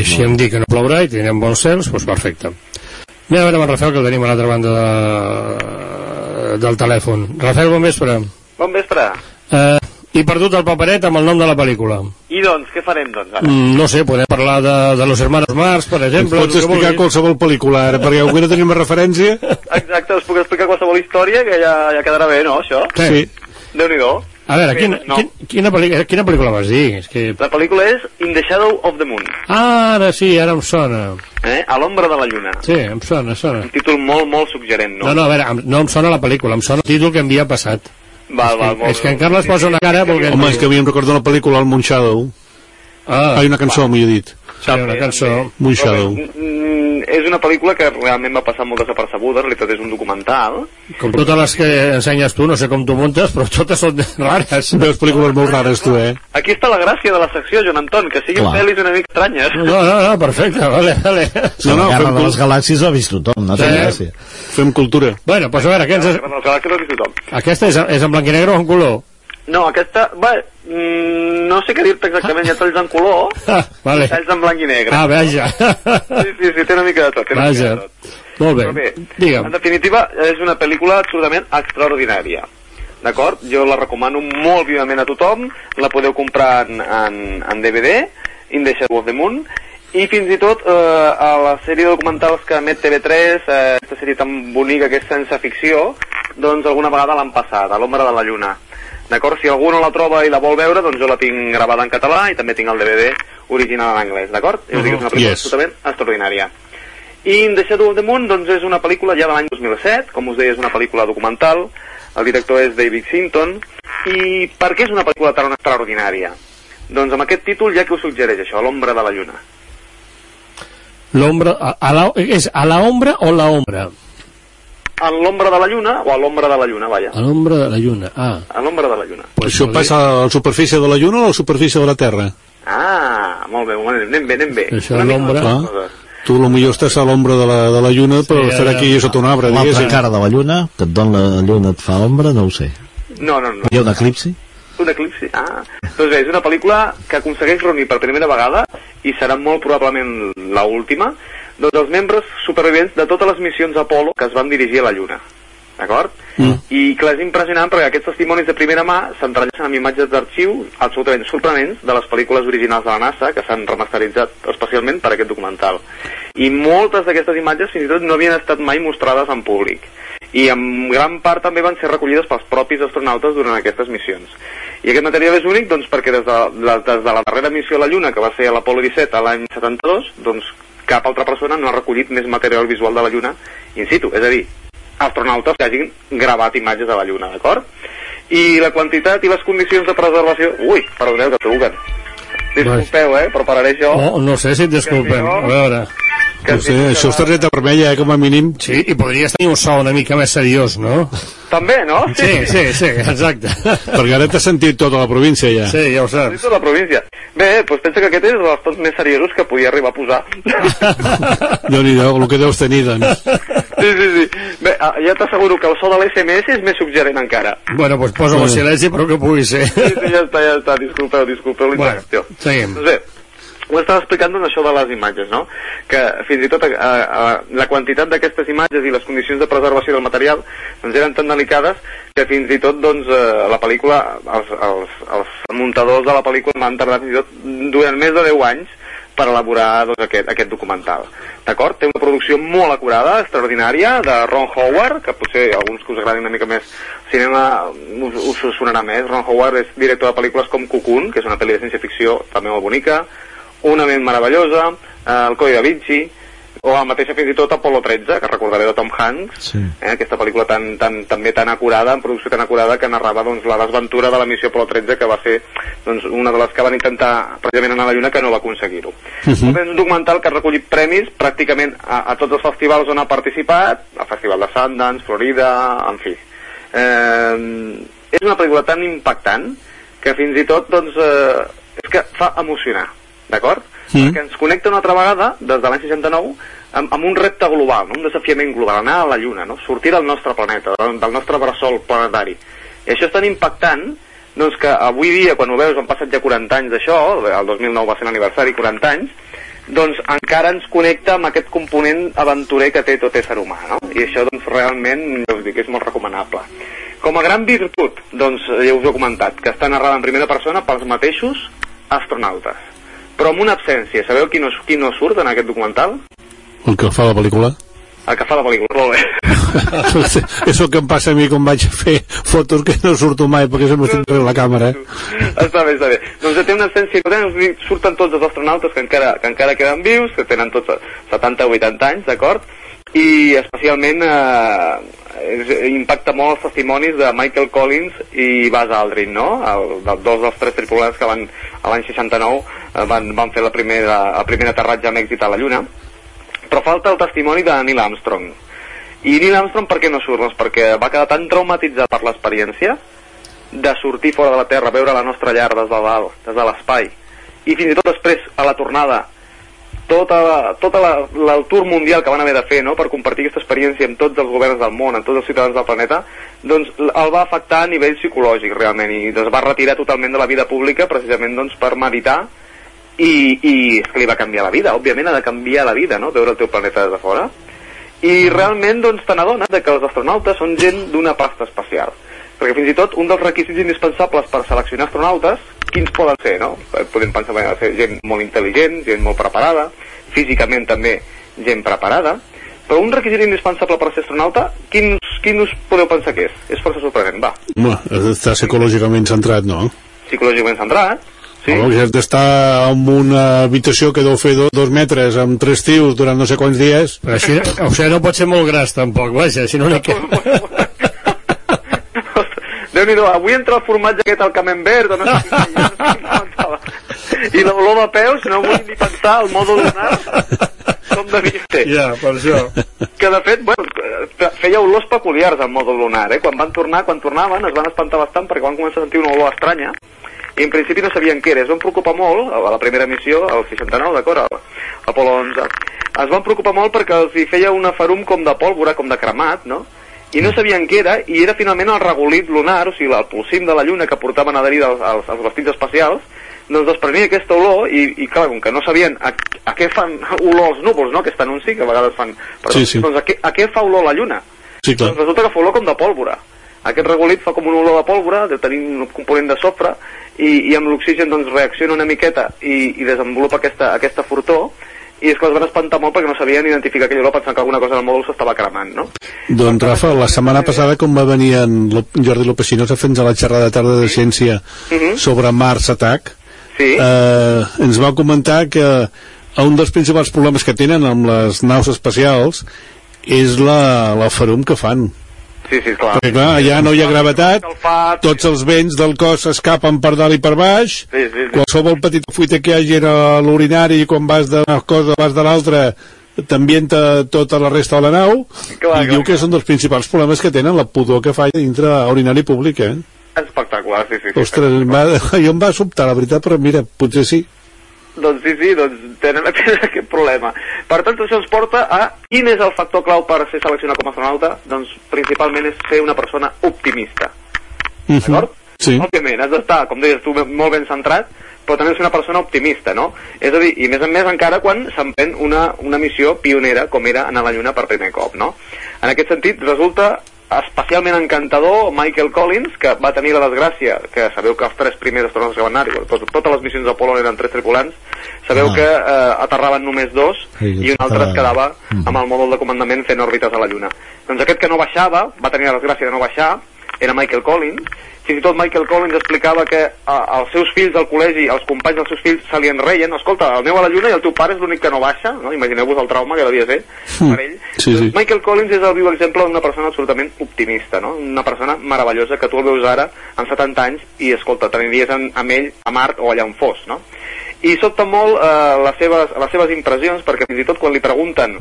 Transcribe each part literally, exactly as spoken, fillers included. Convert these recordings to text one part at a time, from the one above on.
Si em dic que no plourà i tindrem bons cels, doncs perfecte. Anem a veure amb el Rafael, que el tenim a l'altra banda de... del telèfon. Rafael, bon vespre. Bon vespre. Eh, he perdut el paperet amb el nom de la pel·lícula. I doncs, què farem, doncs, ara? Mm, no sé, podem parlar de, de Los Hermanos Marx, per exemple. Ens pots explicar qualsevol pel·lícula, ara, perquè avui no tenim referència. Exacte, us puc explicar qualsevol història, que ja, ja quedarà bé, no, això? Sí. Déu-n'hi-do. A veure, quina, no. quin, quina, pel·lícula, quina pel·lícula vas dir? És que... La pel·lícula és In the Shadow of the Moon. Ah, ara sí, ara em sona. Eh? A l'ombra de la lluna. Sí, em sona, sona. Un títol molt, molt suggerent, no? No, no, a veure, no em sona la pel·lícula, em sona el títol que em havia passat. Val, val, és que, és que en Carles posa una cara... Perquè... Home, és que a mi em recorda una pel·lícula, el Moonshadow. Ah, ah, una cançó, millor dit. Sí, una cançó. Moonshadow. És una pel·lícula que realment va passar molt desapercebuda, en realitat és un documental. Com totes les que ensenyes tu, no sé com tu muntes, però totes són rares. Veus pel·lícules molt rares, tu, eh? Aquí està la gràcia de la secció, Joan Anton, que siguin pel·lis una mica estranyes. No, no, no, perfecte, vale, vale. No, no, la Guerra de les Galàxies ho ha vist tothom, no té gràcia. Fem cultura. Bueno, doncs a veure, què ens... La Guerra de les Galàxies ho ha vist tothom. Aquesta és, és en blanc i negre o en color? No, aquesta... Bé, mm, no sé què dir-te exactament, hi ha talls en color ah, vale. i talls en blanc i negre. Ah, vaja. Sí, sí, sí, té una mica de tot. Té una vaja. mica de tot. Molt bé, bé digue'm. En definitiva, és una pel·lícula absolutament extraordinària. D'acord? Jo la recomano molt vivament a tothom. La podeu comprar en, en, en D V D, In the Shadow of the Moon, i fins i tot eh, a la sèrie de documentals que emet T V tres, eh, aquesta sèrie tan bonica que és sense ficció, doncs alguna vegada l'han passat, a l'ombra de la lluna. D'acord? Si algú no la troba i la vol veure, doncs jo la tinc gravada en català i també tinc el D V D original en anglès, d'acord? Uh -huh. És una pel·lícula yes. absolutament extraordinària. I In the Shadow of the Moon, doncs és una pel·lícula ja de l'any dos mil set, com us deia, és una pel·lícula documental, el director és David Sinton, i per què és una pel·lícula tan extraordinària? Doncs amb aquest títol ja que us suggereix això, a l'ombra de la lluna. L'ombra, a, a la, és a la ombra o la ombra? A l'ombra de la lluna o a l'ombra de la lluna, vaja. A l'ombra de la lluna, ah. A l'ombra de la lluna. Pues això passa a la superfície de la lluna o a la superfície de la Terra? Ah, molt bé, anem bé, anem bé. Això és l'ombra. Ah, tu potser estàs a l'ombra de, la, de la lluna, però sí, estarà aquí sota un arbre, diguéssim. L'altra cara de la lluna, que et dona la lluna et fa ombra, no ho sé. No, no, no. Hi ha un eclipsi? Un eclipsi, ah. Doncs bé, és una pel·lícula que aconsegueix reunir per primera vegada, i serà molt probablement l'última, doncs els membres supervivents de totes les missions Apollo que es van dirigir a la lluna. D'acord? Mm. I clar, és impressionant perquè aquests testimonis de primera mà s'entrellacen amb imatges d'arxiu absolutament sorprenents de les pel·lícules originals de la NASA que s'han remasteritzat especialment per aquest documental. I moltes d'aquestes imatges fins i tot no havien estat mai mostrades en públic. I en gran part també van ser recollides pels propis astronautes durant aquestes missions. I aquest material és únic doncs perquè des de la, des de la darrera missió a la Lluna, que va ser a l'Apollo disset a l'any setanta-dos, doncs cap altra persona no ha recollit més material visual de la Lluna in situ, és a dir, astronautes que hagin gravat imatges de la Lluna, d'acord? I la quantitat i les condicions de preservació... Ui, perdoneu, que truquen. Disculpeu, eh, però pararé això. No, no sé si et disculpem, a veure... Que no sé, si això és targeta vermella, eh, com a mínim. Sí, i podries tenir un so una mica més seriós, no? També, no? Sí, sí, sí, exacte. Perquè ara t'has sentit tota la província, ja. Sí, ja ho saps. Tota la província. Bé, doncs pensa que aquest és dels tons més seriosos que podia arribar a posar. Déu-n'hi-do, el que deus tenir, doncs. Sí, sí, sí. Bé, ja t'asseguro que el so de l'S M S és més suggerent encara. Bueno, doncs posa-ho a silenci, però que pugui ser. Sí, sí, ja està, ja està. Disculpeu, disculpeu l'interacció. Bueno, seguim. Doncs bé, ho estava explicant doncs això de les imatges, no? Que fins i tot eh, eh, la quantitat d'aquestes imatges i les condicions de preservació del material doncs eren tan delicades que fins i tot doncs eh, la pel·lícula, els, els, els muntadors de la pel·lícula van tardar fins i tot durant més de deu anys per elaborar doncs, aquest, aquest documental. D'acord? Té una producció molt acurada, extraordinària, de Ron Howard, que potser alguns que us agradin una mica més cinema us, us sonarà més. Ron Howard és director de pel·lícules com Cocoon, que és una pel·li de ciència-ficció també molt bonica, Una ment meravellosa, eh, El Codi da Vinci, o la mateixa fins i tot Apollo tretze, que recordaré de Tom Hanks, sí. eh, aquesta pel·lícula tan, tan, també tan acurada, en producció tan acurada, que narrava doncs, la desventura de la missió Apollo tretze, que va ser doncs, una de les que van intentar precisament anar a la Lluna, que no va aconseguir-ho. Uh -huh. És un documental que ha recollit premis pràcticament a, a tots els festivals on ha participat, al Festival de Sundance, Florida, en fi. Eh, és una pel·lícula tan impactant que fins i tot doncs, eh, és que fa emocionar. D'acord? Sí. Perquè ens connecta una altra vegada, des de l'any seixanta-nou, amb, amb un repte global, no? Un desafiament global, anar a la Lluna, no? Sortir del nostre planeta, del nostre bressol planetari. I això és tan impactant doncs, que avui dia, quan ho veus, han passat ja quaranta anys d'això, el dos mil nou va ser l'aniversari, quaranta anys, doncs encara ens connecta amb aquest component aventurer que té tot ésser humà, no? I això doncs realment, ja us dic, és molt recomanable. Com a gran virtut, doncs ja us ho he comentat, que està narrada en primera persona pels mateixos astronautes, però amb una absència. Sabeu qui no, qui no surt en aquest documental? El que fa la pel·lícula? El que fa la pel·lícula, molt bé. És el que em passa a mi quan vaig a fer fotos que no surto mai perquè se m'estic treu la càmera. Està bé, està bé. Doncs té una absència, surten tots els astronautes que encara, que encara queden vius, que tenen tots setanta o vuitanta anys, d'acord? I especialment eh, impacta molt els testimonis de Michael Collins i Buzz Aldrin, no? El, dos dels tres tripulants que van a l'any seixanta-nou eh, van, van fer la primera, el primer aterratge amb èxit a la Lluna. Però falta el testimoni de Neil Armstrong. I Neil Armstrong per què no surt? Doncs perquè va quedar tan traumatitzat per l'experiència de sortir fora de la Terra, veure la nostra llar des de dalt, des de l'espai, i fins i tot després, a la tornada, tota, la, tota la, la, el tour mundial que van haver de fer, no?, per compartir aquesta experiència amb tots els governs del món, amb tots els ciutadans del planeta, doncs el va afectar a nivell psicològic realment, i es va retirar totalment de la vida pública precisament doncs, per meditar, i, i és que li va canviar la vida. Òbviament ha de canviar la vida, no?, veure el teu planeta des de fora. I realment doncs te n'adones de que els astronautes són gent d'una pasta espacial, perquè fins i tot un dels requisits indispensables per seleccionar astronautes, quins poden ser, no? Podem pensar que ser gent molt intel·ligent, gent molt preparada, físicament també gent preparada, però un requisit indispensable per ser astronauta, quin, quin us podeu pensar que és? És força sorprenent, va. Home, està psicològicament centrat, no? Psicològicament centrat, sí. No, has d'estar en una habitació que deu fer do, dos metres amb tres tios durant no sé quants dies. Però així, o sigui, no pot ser molt gras tampoc, vaja, si no n'hi queda. Déu-n'hi-do, avui entra el formatge aquest al camembert, o no sé i l'olor de peus, no vull ni pensar el mòdul lunar com devia ser. Ja, per això. Que de fet, bueno, feia olors peculiars al mòdul lunar, eh? Quan van tornar, quan tornaven, es van espantar bastant perquè van començar a sentir una olor estranya, i en principi no sabien què era. Es van preocupar molt, a la primera missió, al seixanta-nou, d'acord, a Apolo onze, es van preocupar molt perquè els hi feia una ferum com de pólvora, com de cremat, no?, i no sabien què era, i era finalment el regolit lunar, o sigui, el pulsim de la Lluna que portaven adherit als, als, als vestits espacials, doncs desprenia aquesta olor, i, i clar, com que no sabien a, a què fan olor els núvols, no?, aquest anunci, que a vegades fan... Però, sí, sí. Doncs a què, a què fa olor la Lluna? Sí, clar. Doncs resulta que fa olor com de pólvora. Aquest regolit fa com un olor de pólvora, de tenir un component de sofre, i, i amb l'oxigen doncs reacciona una miqueta i, i desenvolupa aquesta, aquesta fortor, i és que els van espantar molt perquè no sabien identificar aquell olor, pensant que alguna cosa en el mòdul s'estava cremant, no? Doncs Rafa, la setmana passada quan va venir en Jordi Lopesino a fer-nos la xerrada de tarda de ciència uh-huh. sobre Mars Attack, sí. eh, ens va comentar que un dels principals problemes que tenen amb les naus espacials és la, la ferum que fan. Sí, sí, clar. Perquè clar, allà no hi ha gravetat, tots els vents del cos s'escapen per dalt i per baix, sí, sí, sí. Qualsevol petita fuita que hi hagi a l'urinari, quan vas d'una cosa vas de l'altra, t'ambienta tota la resta de la nau, clar, i clar, diu que són dels principals problemes que tenen, la pudor que fa dintre l'urinari públic, eh? Espectacular, sí, sí. Ostres, va, jo em va sobtar, la veritat, però mira, potser sí. Doncs sí, sí, doncs tenen, tenen aquest problema. Per tant, això ens porta a quin és el factor clau per ser seleccionat com a astronauta? Doncs principalment és ser una persona optimista. Uh-huh. D'acord? Sí. Òbviament, has d'estar, com deies tu, molt ben centrat, però també ser una persona optimista, no? És a dir, i més a més encara quan s'emprèn una, una missió pionera, com era anar a la Lluna per primer cop, no? En aquest sentit, resulta especialment encantador Michael Collins, que va tenir la desgràcia, que sabeu que els tres primers astronautes que van anar, tot, totes les missions d'Apolo eren tres tripulants, sabeu ah. que eh, aterraven només dos sí, i un altre es quedava mm. amb el mòdul de comandament fent òrbites a la Lluna. Doncs aquest que no baixava, va tenir la desgràcia de no baixar, era Michael Collins. Fins i tot Michael Collins explicava que eh, els seus fills al col·legi, els companys dels seus fills se li enreien, escolta, el meu a la Lluna i el teu pare és l'únic que no baixa, no? Imagineu-vos el trauma que devia ser mm. per ell. Sí, sí. Michael Collins és el viu exemple d'una persona absolutament optimista, no? Una persona meravellosa que tu el veus ara amb setanta anys i, escolta, t'aniries amb ell a Mart o allà on fos, no? I sobta molt eh, les, seves, les seves impressions, perquè fins i tot quan li pregunten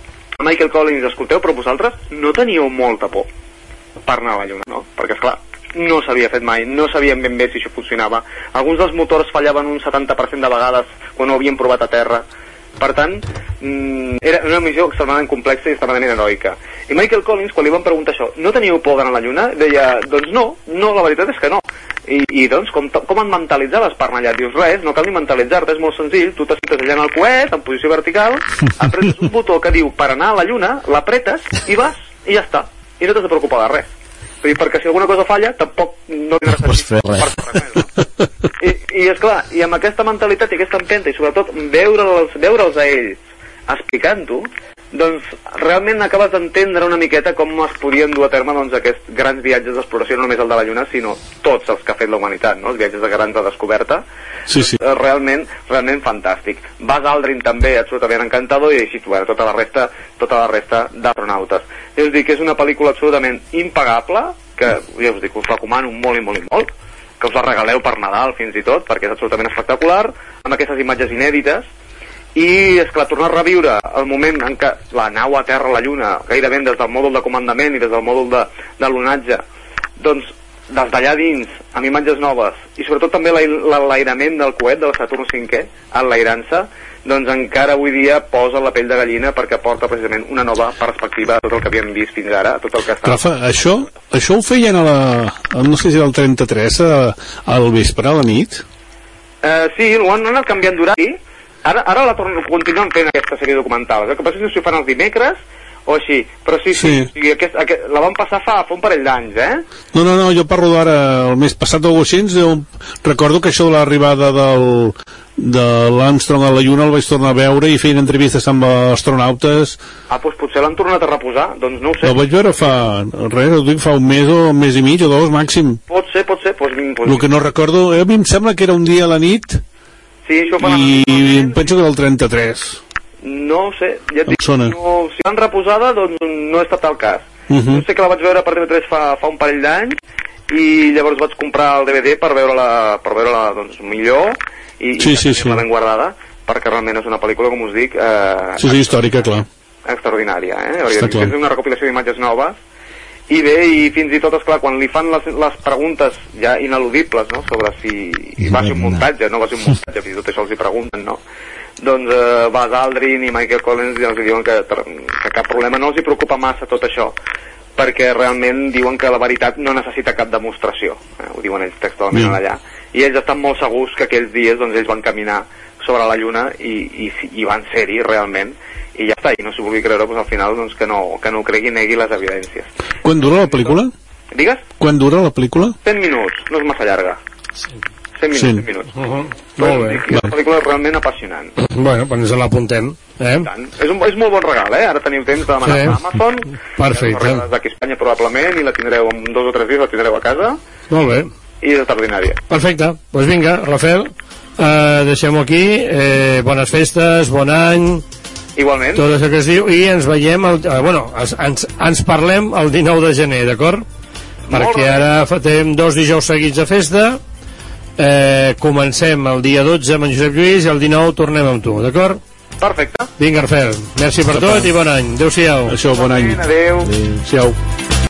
a Michael Collins, escolteu, però vosaltres no teníeu molta por per anar a la Lluna, no? Perquè, esclar, no s'havia fet mai, no sabien ben bé si això funcionava. Alguns dels motors fallaven un setanta per cent de vegades quan ho havien provat a terra. Per tant, era una missió extremadament complexa i extremadament heroica. I Michael Collins, quan li van preguntar això, no teníeu por d'anar a la Lluna? Deia, doncs no, no, la veritat és que no. I, i doncs, com, com et mentalitzaves per anar allà? Dius, res, no cal ni mentalitzar-te, és molt senzill, tu t'assites allà en el coet, en posició vertical, apretes un botó que diu per anar a la Lluna, l'apretes i vas, i ja està. I no t'has de preocupar de res. Perquè si alguna cosa falla, tampoc no tindràs no fer res. Per res més, no? I, i esclar, i amb aquesta mentalitat i aquesta empenta, i sobretot veure'ls veure a ells explicant-ho, doncs realment acabes d'entendre una miqueta com es podien dur a terme doncs, aquests grans viatges d'exploració, no només el de la Lluna, sinó tots els que ha fet la humanitat, no? Els viatges de grans de descoberta. Sí, sí. Doncs, realment, realment fantàstic. Buzz Aldrin també, absolutament encantador, i així bueno, tota la resta, tota la resta d'astronautes. Jo us dic que és una pel·lícula absolutament impagable, que ja us dic, us recomano molt i molt i molt, que us la regaleu per Nadal fins i tot, perquè és absolutament espectacular, amb aquestes imatges inèdites. I, esclar, tornar a reviure el moment en què la nau aterra a la Lluna, gairebé des del mòdul de comandament i des del mòdul de, de l'onatge, doncs, des d'allà dins, amb imatges noves, i sobretot també l'enlairament del coet de la Saturn cinquè, enlairant-se, doncs encara avui dia posa la pell de gallina perquè porta precisament una nova perspectiva a tot el que havíem vist fins ara, a tot el que està... Rafa, això, això ho feien a la... no sé si era el trenta-tres, a, al vespre, a la nit? Uh, sí, ho han anat canviant d'horari. Ara, ara la tornen, continuen fent aquesta sèrie documental. El que passa és que si ho fan els dimecres o així, però sí, sí, sí. sí aquest, aquest, la van passar fa, fa un parell d'anys, eh? No, no, no, jo parlo d'ara, el mes passat o així, recordo que això de l'arribada del, de l'Armstrong a la Lluna el vaig tornar a veure i feien entrevistes amb astronautes. Ah, doncs potser l'han tornat a reposar, doncs no ho sé. El vaig veure fa, res, ho dic, fa un mes o un mes i mig o dos màxim. Pot ser, pot ser, doncs... doncs... El que no recordo, a mi em sembla que era un dia a la nit. Sí, això fa i em penso que del trenta-tres. No ho sé, ja et dic, no, si l'han reposada doncs no he estat al cas. Uh -huh. Jo sé que la vaig veure per T V tres fa, fa un parell d'anys i llavors vaig comprar el D V D per veure-la per veure-la doncs millor i, sí, i sí, sí. ben guardada, perquè realment és una pel·lícula, com us dic, eh, sí, sí, històrica, clar, extraordinària, eh? És una recopilació d'imatges noves. I bé, i fins i tot, esclar, quan li fan les, les preguntes ja ineludibles, no?, sobre si va ser un muntatge, no va ser un muntatge, fins i tot això els hi pregunten, no?, doncs eh, Buzz Aldrin i Michael Collins ja els diuen que, que cap problema, no els hi preocupa massa tot això, perquè realment diuen que la veritat no necessita cap demostració, eh? Ho diuen ells textualment mm. allà, i ells estan molt segurs que aquells dies doncs ells van caminar sobre la Lluna i, i, i van ser-hi realment, i ja està, i no s'ho vulgui creure, doncs al final doncs, que, no, que no ho cregui, negui les evidències. Quan dura la pel·lícula? Digues? Quan dura la pel·lícula? cent minuts, no és massa llarga. cent minuts, cent minuts. Uh -huh. Molt bé. És una pel·lícula realment apassionant. Bueno, doncs ens l'apuntem. Eh? És, un, és molt bon regal, eh? Ara teniu temps de demanar sí. a Amazon. Perfecte. D'aquí a Espanya probablement, i la tindreu en dos o tres dies, la tindreu a casa. Molt bé. I és extraordinària. Perfecte. Doncs pues vinga, Rafael, eh, deixem-ho aquí. Eh, bones festes, bon any... Igualment. Tot això que es diu, i ens veiem, el, eh, bueno, ens, ens parlem el dinou de gener, d'acord? Perquè ara tenim dos dijous seguits de festa, eh, comencem el dia dotze amb en Josep Lluís i el dinou tornem amb tu, d'acord? Perfecte. Vinga, Rafael, merci per tot i bon any. Adéu-siau. Això, bon any. Adéu. Adéu-siau.